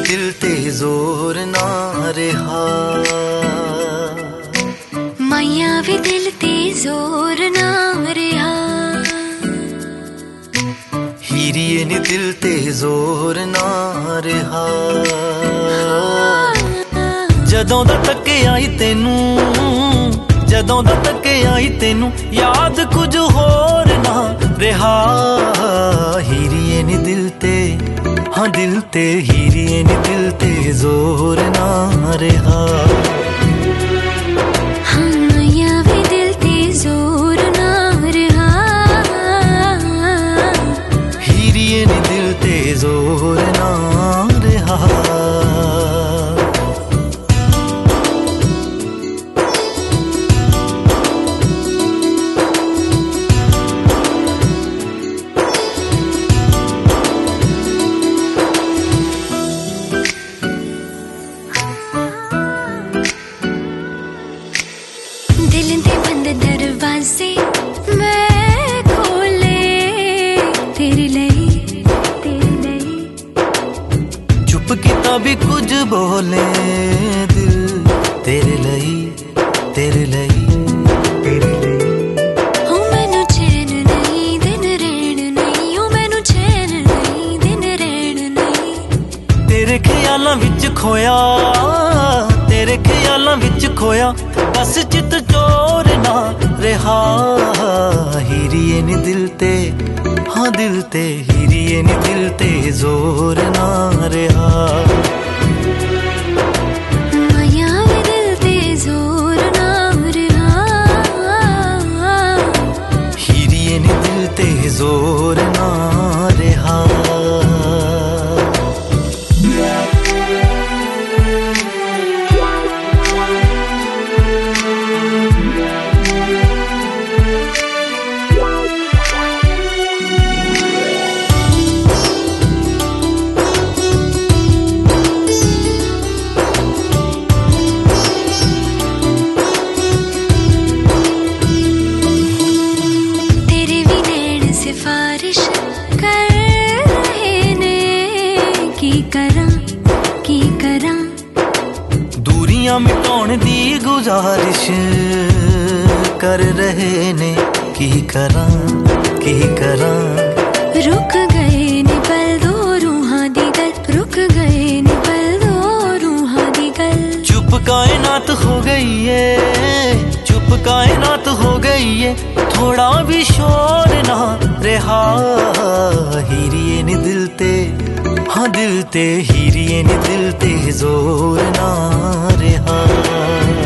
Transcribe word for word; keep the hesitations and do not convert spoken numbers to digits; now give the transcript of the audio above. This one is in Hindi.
दिल ते जोर ना रहा, माया वे दिल ते जोर ना रहा, हीरिए नी दिल ते जोर ना रहा। जदों दा तके आई तेनू, जदों दा तके आई तेनू, याद कुछ होर ना रहा। हीरिए नी दिल ते, हाँ दिल ते, हीरिए नी दिल ते जोर ना रहा। हाँ माया वे दिल ते जोर ना रहा, हीरिए नी दिल ते जोर ना रहा। दिल दे बंद दरवाजे मैं खोले तेरे लिए, तेरे लिए। चुप किता भी कुछ बोले दिल तेरे लिए, तेरे लिए, तेरे लिए। हो मैनू चैन नहीं दिन रैन नहीं, हो मैनू चैन नहीं दिन रैन नहीं। तेरे ख्यालां विच खोया, तेरे ख्यालां विच खोया, बस चित चोर ना रहा। हीरिए नी दिल ते, हाँ दिल ते, हीरिए नी दिल ते जोर ना रहा। माया वे दिल ते जोर ना रहा, हीरिए नी दिल ते जोर ना रहा। सिफारिश कर रहे ने की करा, की करा। दूरियां मिटाउण दी गुजारिश कर रहे ने, की करा, की करा। रुक गए ने पल दो रूहां दी गल, रुक गए ने पल दो रूहां दी गल। चुप कायनात हो गई है, चुप कायनात हो गई है, थोड़ा भी शोर ना रहा। हीरिए नी दिल ते, हाँ दिल ते, हीरिए नी दिल ते जोर ना रहा।